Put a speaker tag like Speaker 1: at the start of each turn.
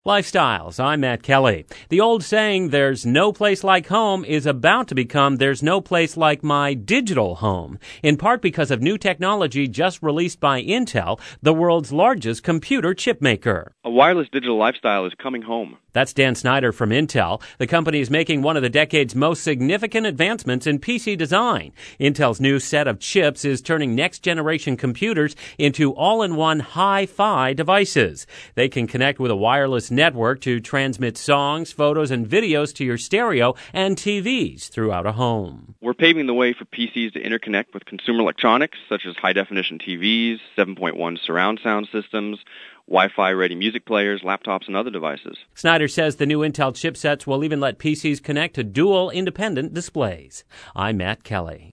Speaker 1: Lifestyles, I'm Matt Kelly. The old saying, there's no place like home, is about to become, there's no place like my digital home, in part because of new technology just released by Intel, the world's largest computer chip maker.
Speaker 2: A wireless digital lifestyle is coming home.
Speaker 1: That's Dan Snyder from Intel. The company is making one of the decade's most significant advancements in PC design. Intel's new set of chips is turning next-generation computers into all-in-one hi-fi devices. They can connect with a wireless network to transmit songs, photos, and videos to your stereo and TVs throughout a home.
Speaker 2: We're paving the way for PCs to interconnect with consumer electronics, such as high-definition TVs, 7.1 surround sound systems, Wi-Fi-ready music players, laptops, and other devices.
Speaker 1: Snyder says the new Intel chipsets will even let PCs connect to dual independent displays. I'm Matt Kelly.